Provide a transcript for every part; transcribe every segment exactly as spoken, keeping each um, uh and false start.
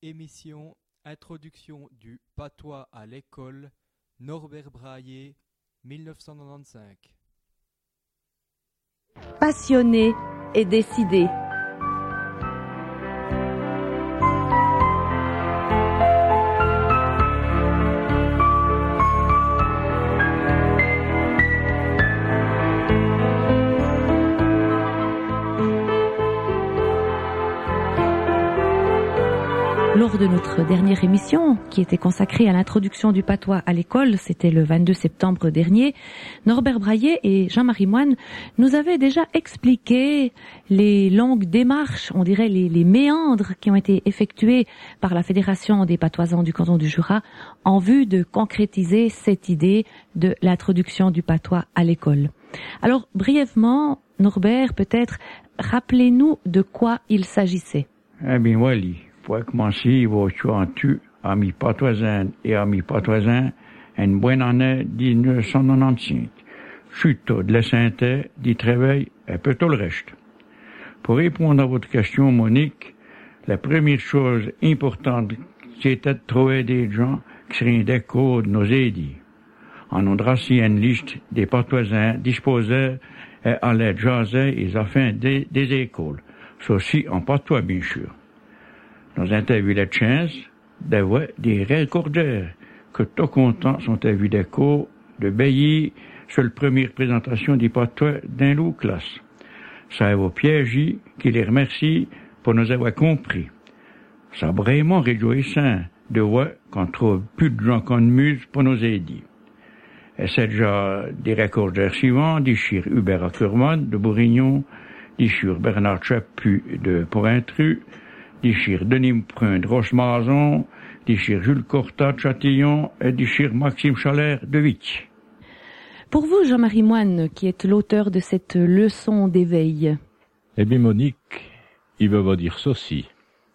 Émission Introduction du patois à l'école, Norbert Braillet, dix-neuf cent quatre-vingt-quinze. Passionné et décidé. Lors de notre dernière émission, qui était consacrée à l'introduction du patois à l'école, c'était le vingt-deux septembre dernier, Norbert Braillet et Jean-Marie Moine nous avaient déjà expliqué les longues démarches, on dirait les, les méandres qui ont été effectués par la Fédération des patoisans du canton du Jura en vue de concrétiser cette idée de l'introduction du patois à l'école. Alors, brièvement, Norbert, peut-être, rappelez-nous de quoi il s'agissait. Eh bien, Wally. Pour commencer, vous souhaitez, amis patoisans et amis patoisans, une bonne année dix-neuf cent quatre-vingt-quinze. Surtout de la santé, du travail et peu tout le reste. Pour répondre à votre question, Monique, la première chose importante, c'était de trouver des gens qui seraient d'accord de nos aider. On a dressé une liste des patoisans disposés à aller jaser les affaires des, des écoles. Ceci en patois, bien sûr. Nous avons eu la chance d'avoir des recordeurs que tout contents sont vu d'accord de veiller sur la première présentation des patois dans leur classe. Ça va Pierre qui les remercie pour nous avoir compris. Ça vraiment réjouissant de voir qu'on trouve plus de gens qu'on muse pour nous aider. Et c'est déjà des recordeurs suivants, des chers Hubert Ackermann de Bourignon, des chers Bernard Chaput de Porintru, des chers Denis Prun de Rochemazon, des chers Jules Cortat de Châtillon et des chers Maxime Chalère de Vicq. Pour vous, Jean-Marie Moine, qui êtes l'auteur de cette leçon d'éveil. Eh bien, Monique, il veut vous dire ceci.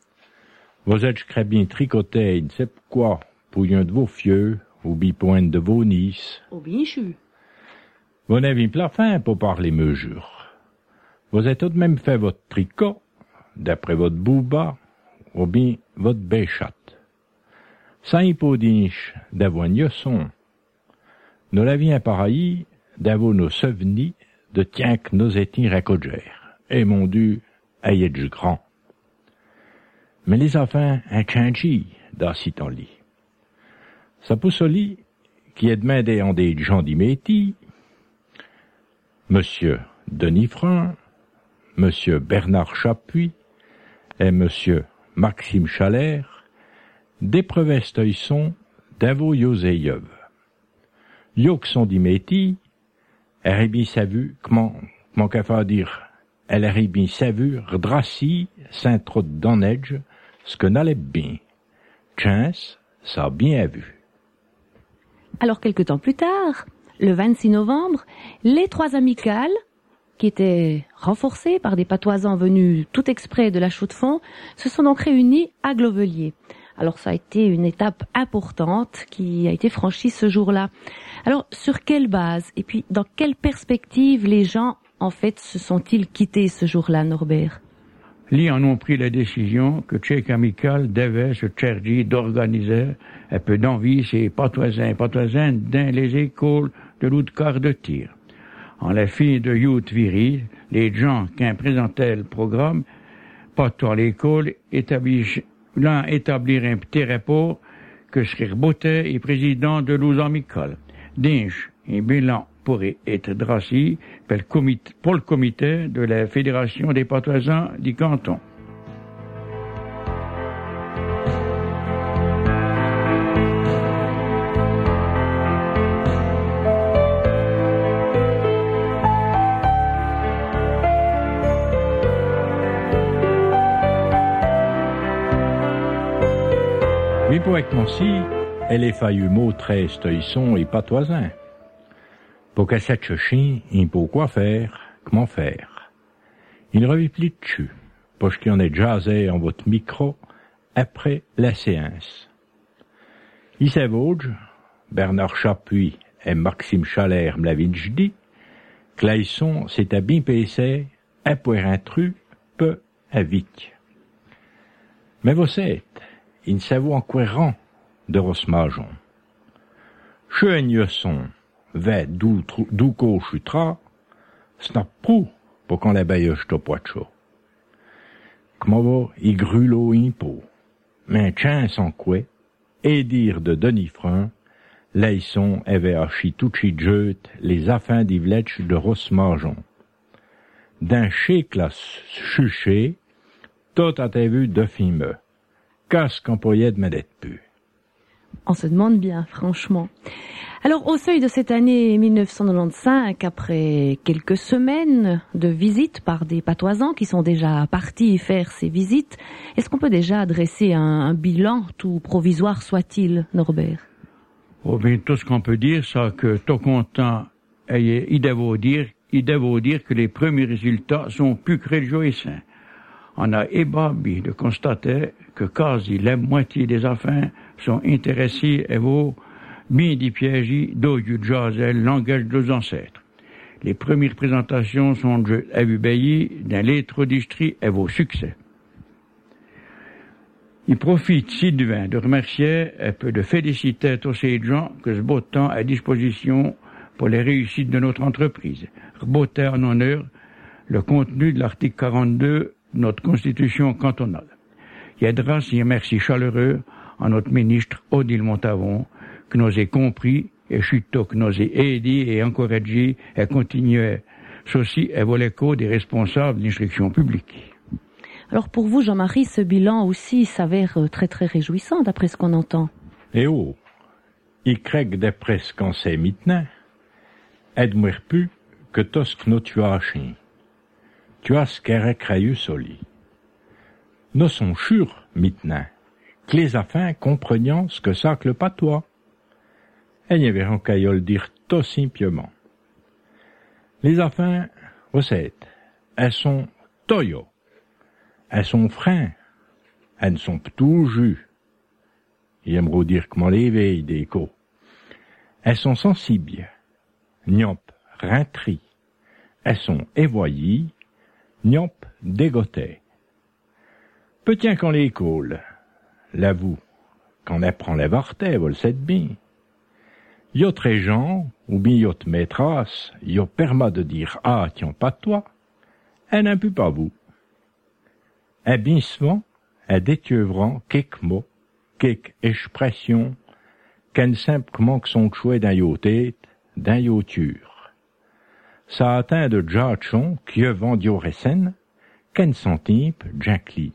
Vous êtes très bien tricoté, ne sais quoi, pour un de vos fieux, ou bipointe de vos nices. Oh, bien sûr. Vous n'avez pas fin pour parler mesure. Vous avez tout de même fait votre tricot, d'après votre bouba, ou bien votre béchatte. Sans hypodinche d'avoir une son. Nous l'avions pareil d'avoir nos souvenirs de tiens que nous étions racogères. Et mon Dieu, ayez du grand. Mais les enfants ont changé dans ce temps-là. Ça pousse au lit, qui est demandé en des gens d'Iméti, Monsieur Denis Frun, Monsieur Bernard Chapuis, et Monsieur Maxime Chalère, des prevestes y sont d'avo yoseyev. Yo qui sont d'Iméti, elle a bien savu, comment, comment qu'à faire dire, elle a bien savu, redrassi, saint trop d'ennedge, ce que n'allait bien. Chance, ça a bien vu. Alors, quelque temps plus tard, le vingt-six novembre, les trois amicales, qui étaient renforcées par des patoisans venus tout exprès de la Chaux-de-Fonds, se sont donc réunis à Glovelier. Alors ça a été une étape importante qui a été franchie ce jour-là. Alors sur quelle base et puis dans quelle perspective les gens en fait se sont-ils quittés ce jour-là, Norbert? Ils en ont pris la décision que chaque amical devait se charger d'organiser un peu d'envie ses patoisans et patoisanes dans les écoles de l'autre quart de tir. En la fin de Youth Viril, les gens qui présentaient le programme, pas à l'école, établir un petit rapport que serait Bottet et président de l'O U S amical. D'inch, un bilan pourrait être dressé pour le comité, pour le comité de la Fédération des patoisans du canton. Mais pour être si, elle est faillu mot très stoïson et patoisin. Pour qu'à cette chien, il peut quoi faire, comment faire. Il revit plus dessus, parce qu'il en est jasé en votre micro après la séance. Il s'avouge, Bernard Chapuis et Maxime Chalère me l'avaient dit, que l'aïsson s'était bien passé, à pour un tru, peu à Vicq. Mais vous savez, in savou enquérant de Rosmajon. Cheuigneson, vet douco chutra, snap prou, pour qu'on la bailleuse topoacho. Kmovo, i grulo impo, mais tien sans quoi, et dire de Denifrin, leison avait archi touchi jeut les affins d'Ivletch de Rosmajon. D'un chéclas chuché, tout a été vu de fimeux. Qu'est-ce qu'on pourrait de m'aider pu? On se demande bien, franchement. Alors, au seuil de cette année mille neuf cent quatre-vingt-quinze, après quelques semaines de visites par des patoisans qui sont déjà partis faire ces visites, est-ce qu'on peut déjà dresser un, un bilan, tout provisoire soit-il, Norbert? Oh, bien, tout ce qu'on peut dire, c'est que tout content, il doit dire, il doit dire que les premiers résultats sont plus que réjouissants. On a ébahi de constater que quasi la moitié des enfants sont intéressés à vos bien des pièges d'oyu jazel, langage de nos ancêtres. Les premières présentations sont à vous bailler dans l'être district à vos succès. Il profite si devant de remercier et peu de féliciter tous ces gens que ce beau temps à disposition pour les réussites de notre entreprise. Reboter en honneur le contenu de l'article quarante-deux de notre constitution cantonale. Il y a grâce et un merci chaleureux à notre ministre Odile Montavon, que nous ait compris et chuto que nous ait aidé et encouragé à continuer ceci à voler l'écho des responsables de l'instruction publique. Alors pour vous, Jean-Marie, ce bilan aussi s'avère très très réjouissant d'après ce qu'on entend. Eh oh, il craigne d'après ce qu'on sait maintenant, aide-moi plus que tout ce que nous tu as acheté. Tu as ce qu'est récrailleux soli. Nous sommes sûrs maintenant que les affaires comprenions ce que ça que le patois. Et n'y verront qu'à y le dire tout simplement. Les affaires, recettes, elles sont toyo. Elles sont freins. Elles ne sont tout jus. Il aimerait dire comment les veilles d'écho. Elles sont sensibles. Niop, rintri. Elles sont évoyées. Niop, dégotées. Peut-être qu'on les coule. L'avoue, qu'on apprend les vartés, vous le savez bien. Yot régent, ou bien yot maîtresse, yot permet de dire ah, tiens pas toi, elle n'a pu pas vous. Et bien souvent, elle détieuvran quelques mots, quelques expressions, qu'elle simplement que son chouet d'un yot tête, d'un yoture. Ça atteint de jachon qui vendu au récen, qu'elle s'entimpe, jankli.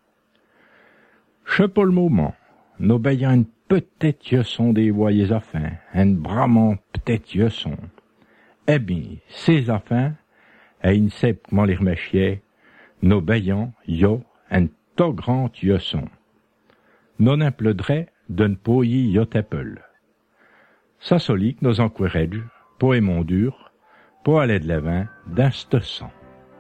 Je pas le moment, nous bayons une peut-être yeux sont des voyez affaires, un bramant peut-être yeux sont. Eh bien, ces affaires, et une sait comment les remercier, nos bayants, yo, un to grand yeux sont. Non implodrait d'un poyi yo t'appel. Ça solique nos encourage, pour aimon dur, pour aller de l'avant, d'un ce sang.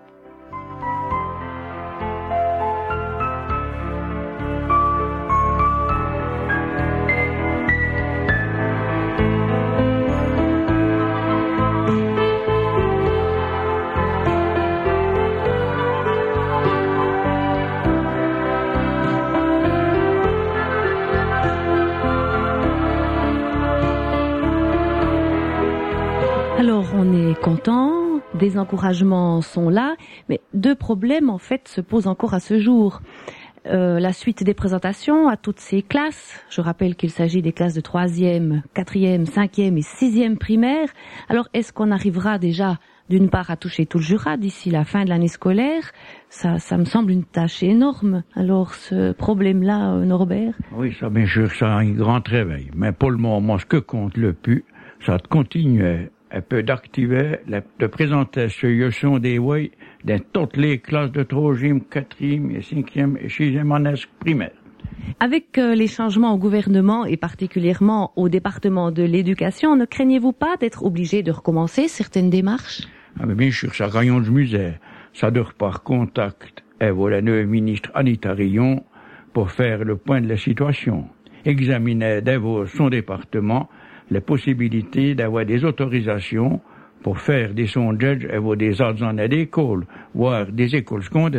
Content, des encouragements sont là, mais deux problèmes en fait se posent encore à ce jour. Euh, la suite des présentations à toutes ces classes, je rappelle qu'il s'agit des classes de troisième, quatrième, cinquième et sixième primaire. Alors est-ce qu'on arrivera déjà d'une part à toucher tout le Jura d'ici la fin de l'année scolaire? Ça, ça me semble une tâche énorme. Alors ce problème-là, euh, Norbert? Oui, ça bien sûr, ça a un grand réveil. Mais pour le moment, ce que compte le plus, ça continue un peu d'activer, de présenter ce leçon des voix dans toutes les classes de troisième, quatrième et cinquième et sixième année primaire. Avec euh, les changements au gouvernement et particulièrement au département de l'éducation, ne craignez-vous pas d'être obligé de recommencer certaines démarches? Ah, mais bien sûr, ça rayon du musée. Ça dure par contact avec la nouvelle ministre Anita Rion pour faire le point de la situation. Examiner d'abord son département la possibilité d'avoir des autorisations pour faire des sondages à des autres d'école, voire des écoles secondaires.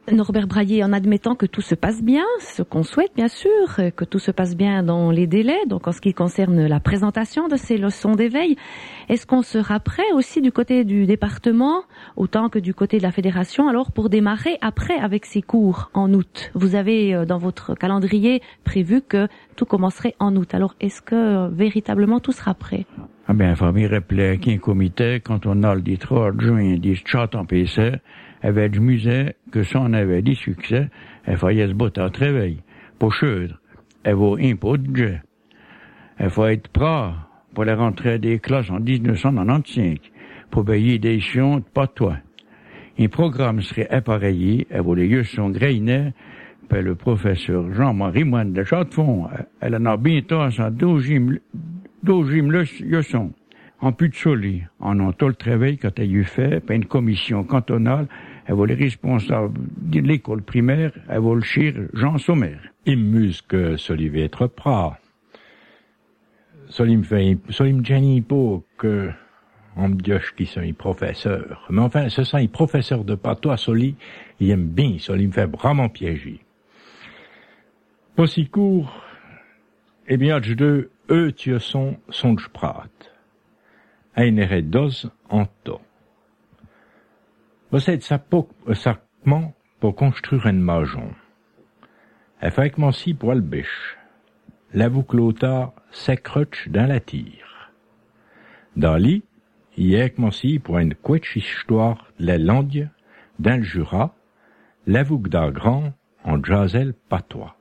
Norbert Braillé, en admettant que tout se passe bien, ce qu'on souhaite bien sûr, que tout se passe bien dans les délais, donc en ce qui concerne la présentation de ces leçons d'éveil, est-ce qu'on sera prêt aussi du côté du département, autant que du côté de la fédération, alors pour démarrer après avec ces cours en août? Vous avez dans votre calendrier prévu que tout commencerait en août, alors est-ce que véritablement tout sera prêt? Ah ben, il faut me rappeler qu'un comité, quand on a le dit trois juin, dit chat en P C, avait du musée que si on avait du succès, il fallait se botter à travail. Pour chudre, il vaut un pot de jeu. Il faut être prêt pour la rentrée des classes en dix-neuf cent quatre-vingt-quinze, pour payer des chiens de patois. Un programme serait appareillé, il vaut les yeux sont grainés, puis le professeur Jean-Marie Moine de Châtefond, elle en a bientôt à sa douzième leçon. En plus de soli, en ont tout le travail quand elle eu fait, puis une commission cantonale, elle va les responsables de l'école primaire, elle va le chir Jean Sommer. Il muse que Soli va être prat. Soli me fait, Soli me gêne pas que, on me dit qu'ils sont les professeurs. Mais enfin, ce sont les professeurs de patois, Soli, il aime bien, Soli me fait vraiment piéger. Pas si court, eh bien, je deux, eux, tu sont, sont de prat. Un erreur d'os en temps. Possède sa sacement pour construire une maison. Elle fait comme si pour le bêche. La bouclota s'accroche dans la tire. Dans l'île, il y a comme si pour une couette histoire de la langue, dans le Jura, la boucle d'un grand en jazel patois.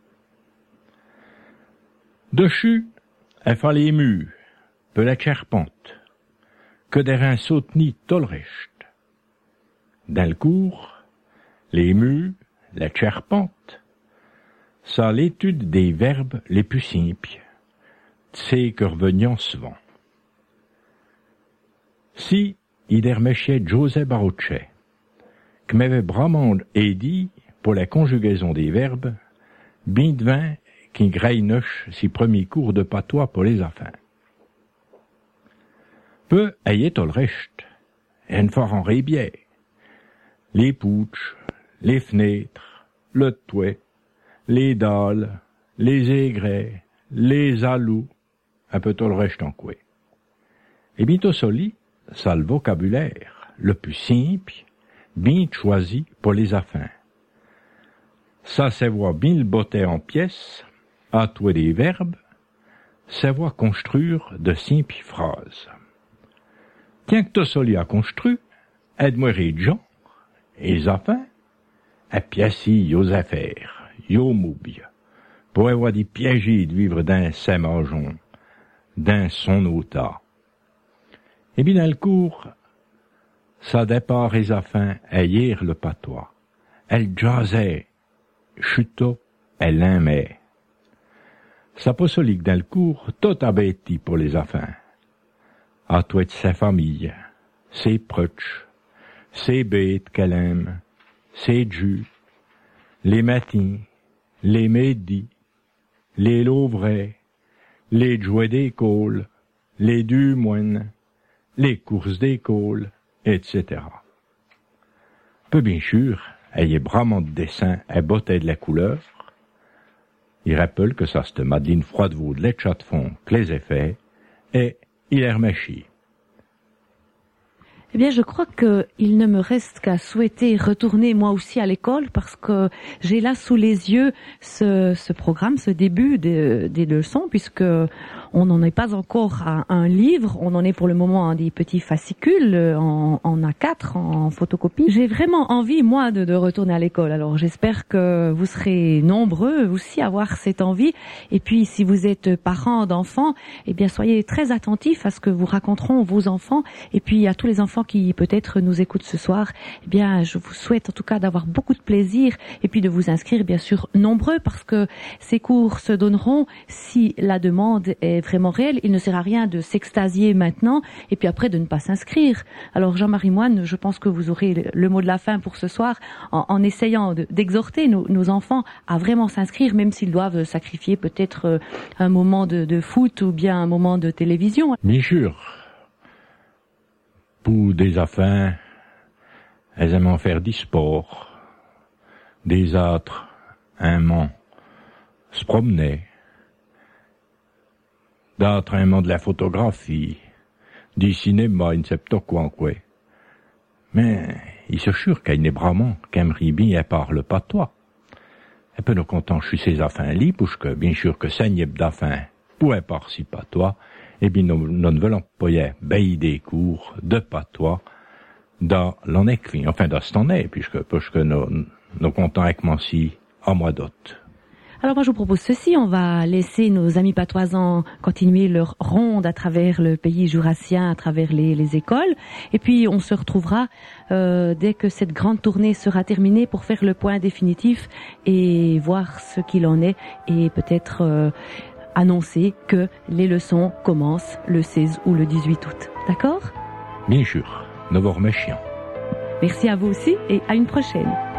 Dessus, elle fait les murs, peu la charpente, que des reins soutenus tout le reste. Dans le cours, les murs, la charpente, ça l'étude des verbes les plus simples, c'est que revenons souvent. Si, il dermechait Joseph Baruchet, que m'avait vraiment aidé pour la conjugaison des verbes, bien devant qui grainoche ses premiers cours de patois pour les enfants. Peu ayait tout le reste, et une fois en rébière. Les pouches, les fenêtres, le toit, les dalles, les aigrets, les alous, un peu tout le reste en coué. Et bientôt soli, ça le vocabulaire, le plus simple, bien choisi pour les affaires. Ça savoir bien le botter en pièces, atouer des verbes, savoir construire de simples phrases. Tiens que tout soli a construit, aide-moi les gens, et les affaires, à piassi yos affaires, yo moubia, pour avoir des piégés de vivre dans sa maison, dans son ota. Et bien dans le cours, ça départ les affaires à hier le patois. Elle jasait, chuta, elle aimait. Ça pas soli que dans le cours, tout a bêti pour les affaires. À toi de sa famille, ses proches, ses bêtes qu'elle aime, ses jus, les matins, les midis, les louvrais, les jouets d'école, les deux moines, les courses d'école, et cetera. Peu bien sûr, elle est vraiment de dessin à botter de la couleur. Il rappelle que ça c'était Madeleine Froidevaux de l'Échat de fond que les effets, et il est remercié. Eh bien, je crois que il ne me reste qu'à souhaiter retourner moi aussi à l'école parce que j'ai là sous les yeux ce, ce programme, ce début des, des leçons, puisque on n'en est pas encore à un livre, on en est pour le moment à des petits fascicules en, en A quatre, en photocopie. J'ai vraiment envie, moi, de, de retourner à l'école. Alors, j'espère que vous serez nombreux aussi à avoir cette envie. Et puis, si vous êtes parents d'enfants, eh bien, soyez très attentifs à ce que vous raconteront vos enfants. Et puis, à tous les enfants qui peut-être nous écoutent ce soir, eh bien, je vous souhaite en tout cas d'avoir beaucoup de plaisir et puis de vous inscrire, bien sûr, nombreux, parce que ces cours se donneront si la demande est vraiment réelle. Il ne sert à rien de s'extasier maintenant et puis après de ne pas s'inscrire. Alors, Jean-Marie Moine, je pense que vous aurez le mot de la fin pour ce soir en, en essayant de, d'exhorter nos, nos enfants à vraiment s'inscrire, même s'ils doivent sacrifier peut-être un moment de, de foot ou bien un moment de télévision. Bien sûr. Pour des affaires, elles aiment en faire du sport, Des autres, un mont, se promenaient. D'autres, un mont de la photographie, du cinéma, une septo quoi, quoi. Mais, il se jure qu'il n'est vraiment qu'aimerait bien parle pas toi. Et peu nous comptons, je suis ses affaires libres, parce que bien sûr que ça n'y est d'affaires, pour par si pas toi, et bien nous, nous ne voulons pas bailler des cours de pas toi, dans l'en écrit, enfin dans ce temps est, puisque, puisque nous, nous comptons avec moi si, à mois d'août. Alors moi je vous propose ceci, on va laisser nos amis patoisans continuer leur ronde à travers le pays jurassien, à travers les, les écoles, et puis on se retrouvera euh, dès que cette grande tournée sera terminée pour faire le point définitif et voir ce qu'il en est et peut-être euh, annoncer que les leçons commencent le seize ou le dix-huit août. D'accord ? Bien sûr, nous vous remercions. Merci à vous aussi et à une prochaine.